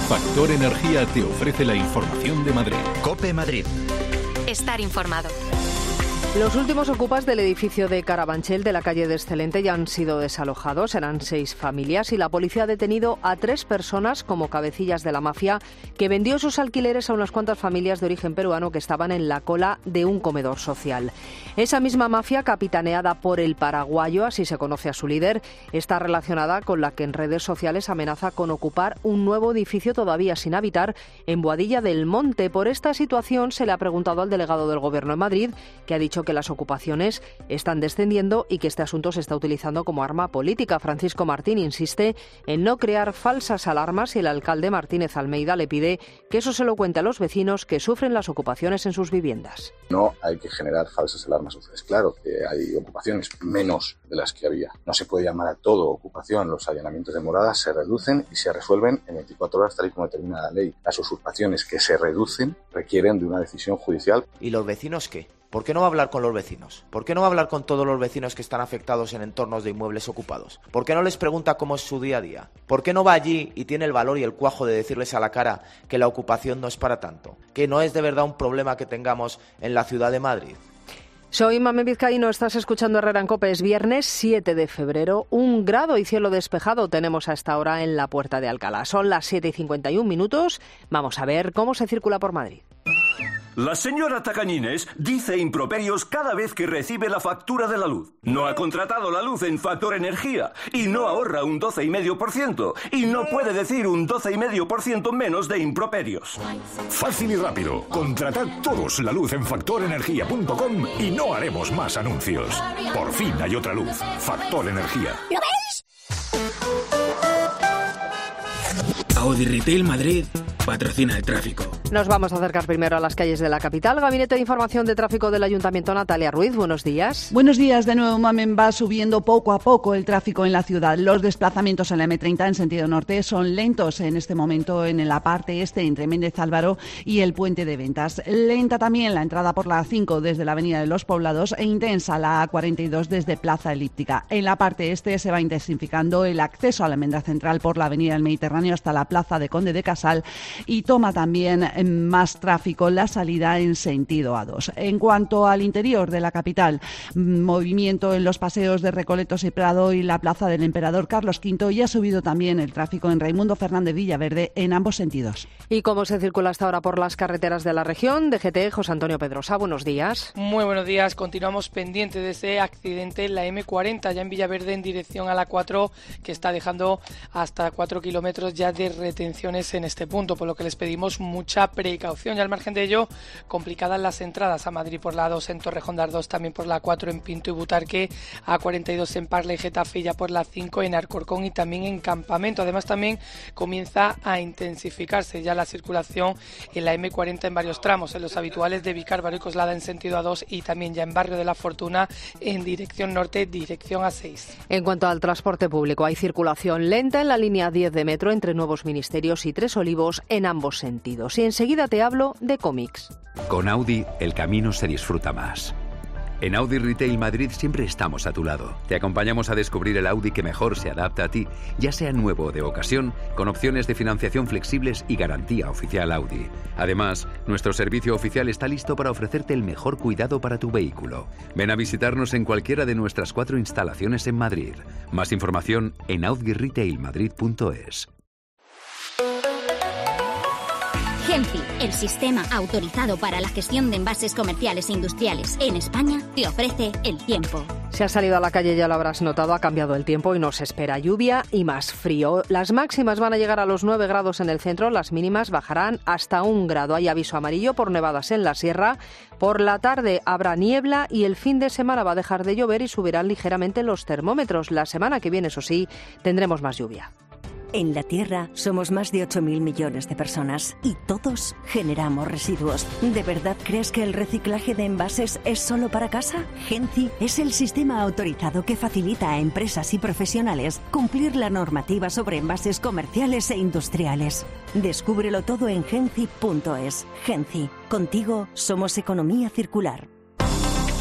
Factor Energía te ofrece la información de Madrid. COPE Madrid. Estar informado. Los últimos ocupas del edificio de Carabanchel de la calle de Excelente ya han sido desalojados. Eran 6 familias y la policía ha detenido a 3 personas como cabecillas de la mafia que vendió sus alquileres a unas cuantas familias de origen peruano que estaban en la cola de un comedor social. Esa misma mafia, capitaneada por el paraguayo, así se conoce a su líder, está relacionada con la que en redes sociales amenaza con ocupar un nuevo edificio todavía sin habitar en Boadilla del Monte. Por esta situación se le ha preguntado al delegado del Gobierno en Madrid, que ha dicho que las ocupaciones están descendiendo y que este asunto se está utilizando como arma política. Francisco Martín insiste en no crear falsas alarmas y el alcalde Martínez Almeida le pide que eso se lo cuente a los vecinos que sufren las ocupaciones en sus viviendas. No hay que generar falsas alarmas. Es claro que hay ocupaciones menos de las que había. No se puede llamar a todo ocupación. Los allanamientos de moradas se reducen y se resuelven en 24 horas tal y como determina la ley. Las usurpaciones que se reducen requieren de una decisión judicial. ¿Y los vecinos qué? ¿Por qué no va a hablar con los vecinos? ¿Por qué no va a hablar con todos los vecinos que están afectados en entornos de inmuebles ocupados? ¿Por qué no les pregunta cómo es su día a día? ¿Por qué no va allí y tiene el valor y el cuajo de decirles a la cara que la ocupación no es para tanto? Que no es de verdad un problema que tengamos en la ciudad de Madrid. Soy Mamen Vizcaíno, estás escuchando Herrera en COPE. Es viernes 7 de febrero, 1 grado y cielo despejado tenemos a esta hora en la Puerta de Alcalá. Son las 7:51. Vamos a ver cómo se circula por Madrid. La señora Tacañines dice improperios cada vez que recibe la factura de la luz. No ha contratado la luz en Factor Energía y no ahorra un 12,5% y no puede decir un 12,5% menos de improperios. Fácil y rápido. Contratad todos la luz en factorenergia.com y no haremos más anuncios. Por fin hay otra luz. Factor Energía. ¿Lo veis? Audi Retail Madrid patrocina el tráfico. Nos vamos a acercar primero a las calles de la capital. Gabinete de Información de Tráfico del Ayuntamiento, Natalia Ruiz, buenos días. Buenos días, de nuevo, Mamen. Va subiendo poco a poco el tráfico en la ciudad. Los desplazamientos en la M30 en sentido norte son lentos en este momento en la parte este entre Méndez Álvaro y el Puente de Ventas. Lenta también la entrada por la A5 desde la Avenida de los Poblados e intensa la A42 desde Plaza Elíptica. En la parte este se va intensificando el acceso a la Almendra Central por la Avenida del Mediterráneo hasta la Plaza de Conde de Casal y toma también más tráfico la salida en sentido A2. En cuanto al interior de la capital, movimiento en los paseos de Recoletos y Prado y la Plaza del Emperador Carlos V, y ha subido también el tráfico en Raimundo Fernández Villaverde en ambos sentidos. ¿Y cómo se circula hasta ahora por las carreteras de la región? DGT, José Antonio Pedrosa, buenos días. Muy buenos días. Continuamos pendientes de ese accidente en la M40, ya en Villaverde en dirección a la 4, que está dejando hasta 4 kilómetros ya de retenciones en este punto, por lo que les pedimos mucha precaución. Y al margen de ello, complicadas las entradas a Madrid por la 2 en Torrejón de Ardoz, también por la 4 en Pinto y Butarque, A42 en Parla y Getafe, ya por la 5 en Alcorcón y también en Campamento. Además, también comienza a intensificarse ya la circulación en la M40 en varios tramos, en los habituales de Vicárvaro y Coslada en sentido A2 y también ya en Barrio de la Fortuna en dirección norte, dirección A6. En cuanto al transporte público, hay circulación lenta en la línea 10 de metro entre Nuevos Ministerios y Tres Olivos en ambos sentidos. Y enseguida te hablo de cómics. Con Audi, el camino se disfruta más. En Audi Retail Madrid siempre estamos a tu lado. Te acompañamos a descubrir el Audi que mejor se adapta a ti, ya sea nuevo o de ocasión, con opciones de financiación flexibles y garantía oficial Audi. Además, nuestro servicio oficial está listo para ofrecerte el mejor cuidado para tu vehículo. Ven a visitarnos en cualquiera de nuestras 4 instalaciones en Madrid. Más información en audirailmadrid.es. Genci, el sistema autorizado para la gestión de envases comerciales e industriales en España, te ofrece el tiempo. Si has salido a la calle ya lo habrás notado, ha cambiado el tiempo y nos espera lluvia y más frío. Las máximas van a llegar a los 9 grados en el centro, las mínimas bajarán hasta 1 grado. Hay aviso amarillo por nevadas en la sierra. Por la tarde habrá niebla y el fin de semana va a dejar de llover y subirán ligeramente los termómetros. La semana que viene, eso sí, tendremos más lluvia. En la Tierra somos más de 8.000 millones de personas y todos generamos residuos. ¿De verdad crees que el reciclaje de envases es solo para casa? Genci es el sistema autorizado que facilita a empresas y profesionales cumplir la normativa sobre envases comerciales e industriales. Descúbrelo todo en genci.es. Genci, contigo somos economía circular.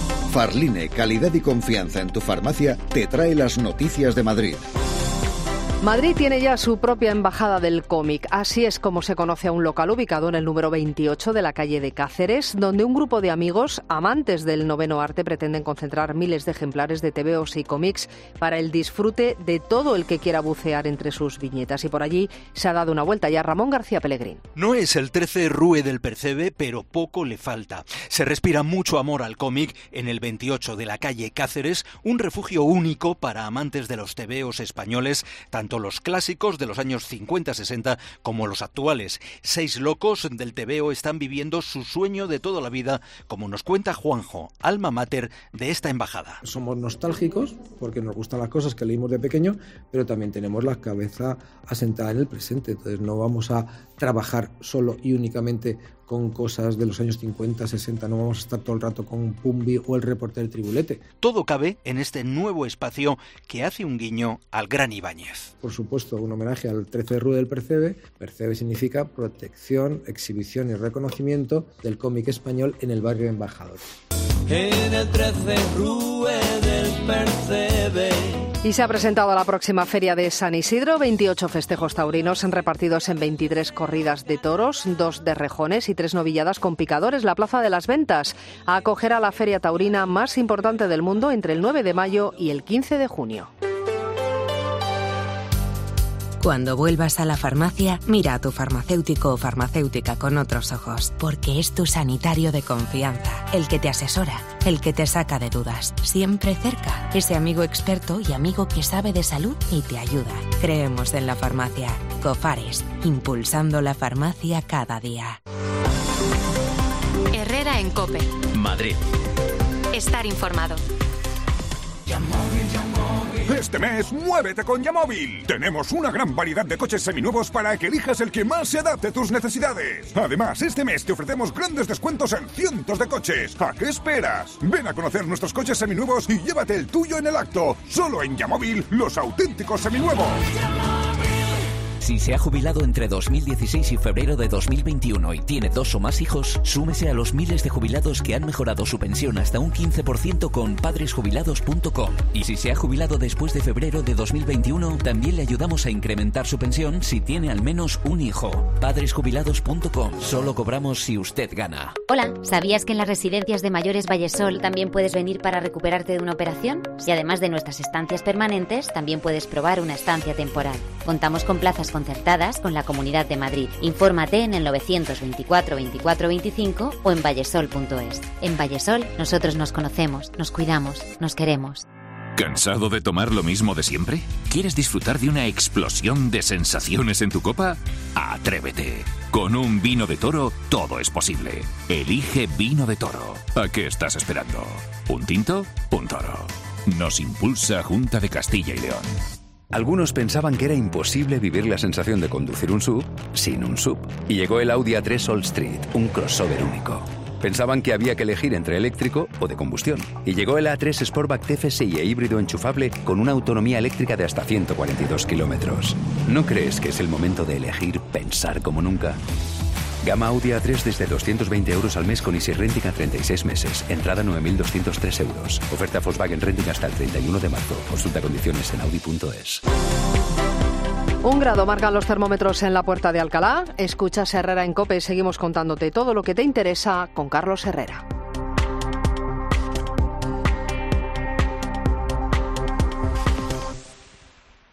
Farline, calidad y confianza en tu farmacia, te trae las noticias de Madrid. Madrid tiene ya su propia embajada del cómic. Así es como se conoce a un local ubicado en el número 28 de la calle de Cáceres, donde un grupo de amigos, amantes del noveno arte, pretenden concentrar miles de ejemplares de tebeos y cómics para el disfrute de todo el que quiera bucear entre sus viñetas. Y por allí se ha dado una vuelta ya Ramón García Pellegrín. No es el 13 Rue del Percebe, pero poco le falta. Se respira mucho amor al cómic en el 28 de la calle Cáceres, un refugio único para amantes de los tebeos españoles, tanto los clásicos de los años 50-60 como los actuales. 6 locos del tebeo están viviendo su sueño de toda la vida, como nos cuenta Juanjo, alma mater de esta embajada. Somos nostálgicos porque nos gustan las cosas que leímos de pequeño, pero también tenemos la cabeza asentada en el presente. Entonces no vamos a trabajar solo y únicamente con cosas de los años 50, 60, no vamos a estar todo el rato con Pumbi o el reportero del Tribulete. Todo cabe en este nuevo espacio que hace un guiño al gran Ibáñez. Por supuesto, un homenaje al 13 de Rue del Percebe. Percebe significa protección, exhibición y reconocimiento del cómic español en el barrio de Embajadores. En el 13 Rue del Percebe. Y se ha presentado la próxima feria de San Isidro, 28 festejos taurinos repartidos en 23 corridas de toros, 2 de rejones y 3 novilladas con picadores. La Plaza de las Ventas acogerá la feria taurina más importante del mundo entre el 9 de mayo y el 15 de junio. Cuando vuelvas a la farmacia, mira a tu farmacéutico o farmacéutica con otros ojos, porque es tu sanitario de confianza, el que te asesora, el que te saca de dudas, siempre cerca, ese amigo experto y amigo que sabe de salud y te ayuda. Creemos en la farmacia. Cofares, impulsando la farmacia cada día. Herrera en COPE. Madrid. Estar informado. Este mes, muévete con Yamóvil. Tenemos una gran variedad de coches seminuevos para que elijas el que más se adapte a tus necesidades. Además, este mes te ofrecemos grandes descuentos en cientos de coches. ¿A qué esperas? Ven a conocer nuestros coches seminuevos y llévate el tuyo en el acto. Solo en Yamóvil, los auténticos seminuevos. Si se ha jubilado entre 2016 y febrero de 2021 y tiene 2 o más hijos, súmese a los miles de jubilados que han mejorado su pensión hasta un 15% con padresjubilados.com. Y si se ha jubilado después de febrero de 2021, también le ayudamos a incrementar su pensión si tiene al menos un hijo. Padresjubilados.com. Solo cobramos si usted gana. Hola, ¿sabías que en las residencias de mayores Vallesol también puedes venir para recuperarte de una operación? Y además de nuestras estancias permanentes, también puedes probar una estancia temporal. Contamos con plazas concertadas con la Comunidad de Madrid. Infórmate en el 924 24 25 o en vallesol.es. En Vallesol nosotros nos conocemos, nos cuidamos, nos queremos. ¿Cansado de tomar lo mismo de siempre? ¿Quieres disfrutar de una explosión de sensaciones en tu copa? ¡Atrévete! Con un vino de toro todo es posible. Elige vino de toro. ¿A qué estás esperando? ¿Un tinto? Un toro. Nos impulsa Junta de Castilla y León. Algunos pensaban que era imposible vivir la sensación de conducir un SUV sin un SUV. Y llegó el Audi A3 All Street, un crossover único. Pensaban que había que elegir entre eléctrico o de combustión. Y llegó el A3 Sportback TFSI e híbrido enchufable con una autonomía eléctrica de hasta 142 kilómetros. ¿No crees que es el momento de elegir pensar como nunca? Gama Audi A3 desde 220 euros al mes con Easy Renting a 36 meses. Entrada 9.203 euros. Oferta Volkswagen Renting hasta el 31 de marzo. Consulta condiciones en Audi.es. 1 grado marcan los termómetros en la Puerta de Alcalá. Escuchas Herrera en COPE. Seguimos contándote todo lo que te interesa con Carlos Herrera.